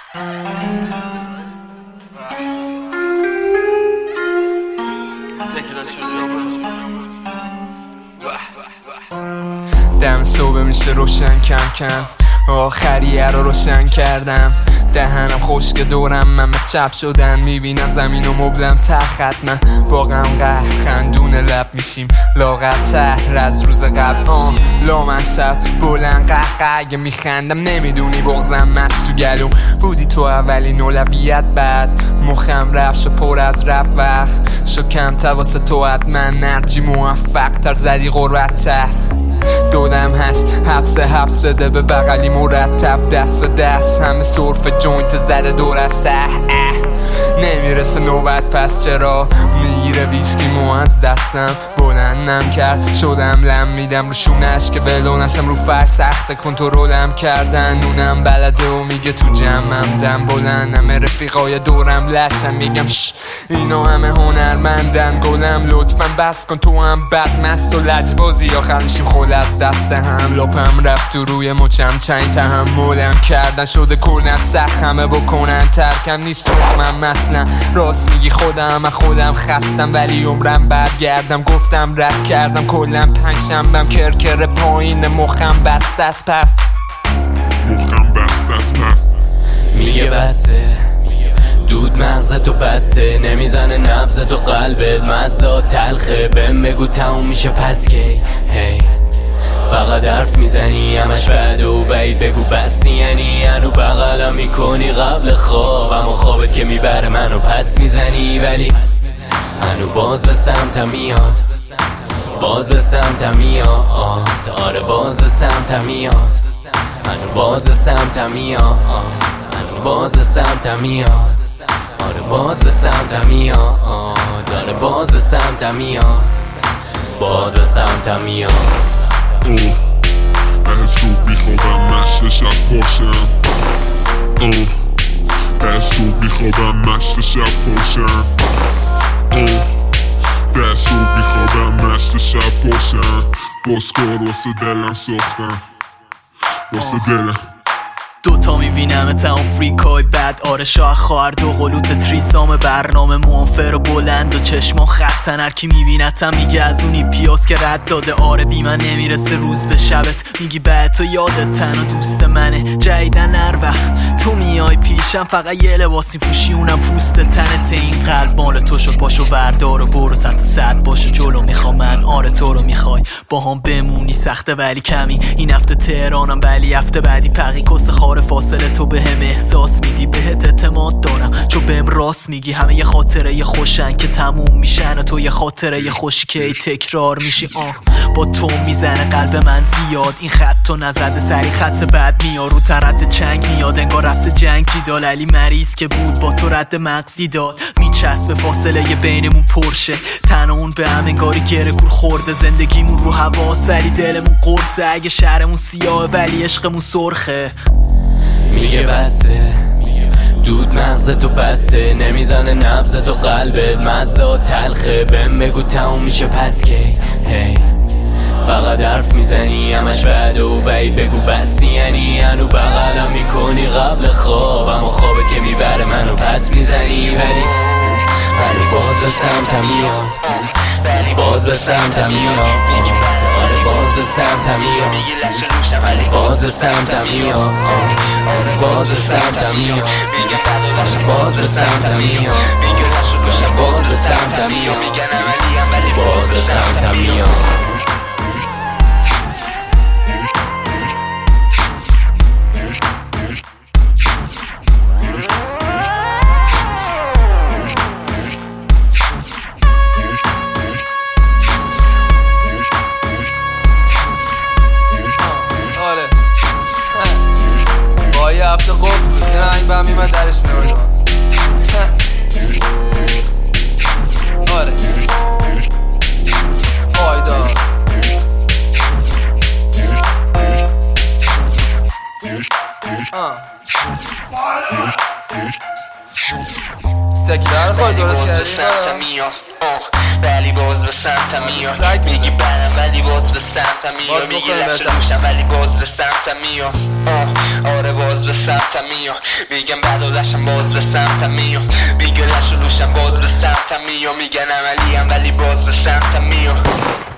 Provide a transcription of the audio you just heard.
دم صبح میشه روشن کم کم، آخریه رو روشن کردم. دهنم خشک دورم من چپ شدن، میبینم زمین و مبلم تخت. من با غم قهر خندون لب میشیم لاغرتر از روز قبل. لامصب بلند قهقه اگه میخندم نمیدونی بغزم مست تو گلوم بودی تو اولین اولویت، بعد مخم رفت شو پر از رب وقت شو کم واسه تو حتما نرجی موفق تر زدی غربت تر. دودم حبس بده به بغلی مرتب دست به دست همه صرف جوینت زده دور از سه نمیرسه نوبت پس چرا میگیره ویسکی مو از دستم بلندم کرد شدم لم میدم رو شونش که ولونشم رو فر سخته کنترلم کردن اونم بلده و میگه تو جمعم دم بلندم رفیقای دورم لشم میگم شش اینا همه هنرمندن گلم لطفا بس کن تو هم بد مست و لجبازی آخر میشیم خول از دست هم لپم رفت تو روی مچم چند تحملم کردن شده کلن سخت همه بکنن ترکم نیست تو من مثلا راست میگی خودم خستم ولی عمرم برگردم گفتم رد کردم کلم پنجشنبم کرکر پایین مخم بسته است پس میگه بسته دود مغزتو بسته نمیزنه نبضتو قلبت مزه تلخه بهم بگو تموم میشه پس کی هی فقط حرف میزنی همش بده و بعید بگو بستی یعنی هنو بغلم میکنی قبل خواب اما خوابت که میبره منو پس میزنی ولی هنو باز به سمتم میاد باز به سمتم میاد آره باز به سمتم میاد هنو باز به سمتم میاد هنو باز به سمتم میاد آره باز به سمتم میاد داره باز به سمتم میاد باز به سمتم میاد از صبح میخوابم مشت شب پاشم از صبح میخوابم مشت شب پاشم از صبح میخوابم مشت شب پاشم باسکار واسه دلم ساختم واسه دلم دوتا میبینم تا اون فریکای بد آره شاه خواهر دو قلوت تریسام برنامه موافر و بلند و چشما خطن هرکی میبینتم میگه از اونی پیاز که رد داده آره بی من نمیرسه روز به شبت میگی بعد تو یادت تنها دوست منه جدیدن هر وقت تو میای پیشم فقط یه لباسی پوشی اونم پوست تنت این قلب مال تو شو پاشو وردار و برو صد باشه جلو میخوام من آره تو رو میخوای با هم بمونی سخته ولی کمی این هفته تهرانم ولی هفته بعدی پقی کس فاصله تو به هم احساس میدی بهت اعتماد دارم چون بهم راست میگی همه یه خاطره یه خوشن که تموم میشن و تو یه خاطره یه خوشی که ای تکرار میشی با تو میزنه قلب من زیاد این خط تو نزده سری خط بعد میاد رو ترد چنگ میاد انگار رفته جنگ جیدال علی مریض که بود با تو رد مغزی داد میچسبه فاصله بینمون پرشه تن اون به هم انگاری گره کور خورده زندگیمون رو حواس ولی دلمون قرصه اگه شهرمون سیاه ولی عشقمون سرخه میگه بسته دود مغزتو بسته نمیزنه نبضتو قلبت مزه تلخه بهم بگو تموم میشه پس کی هی فقط حرف میزنی همش بده و بعید بگو بستی یعنی هنو بغلم میکنی قبل خواب اما خوابت که میبره منو پس میزنی ولی باز به سمتم میاد باز به سمتم میاد باز به سمتم میاد باز به سمتم میاد باز به سمتم میاد باز به سمتم میاد باز به سمتم میاد باز به سمتم میاد هفته قبل این رنگ به همی من درش میبردم آره آیدا تکیه رو خواهی درست کردی ولی باز به سمتم میاد. میگی برم ولی باز به سمتم میاد. میگی لش روشم ولی باز به سمتم میاد. آره باز به سمتم میاد. میگم بعد و لشم باز به سمتم میاد. میگه لش روشم باز به سمتم میاد. میگن عملیم ولی باز به سمتم میاد.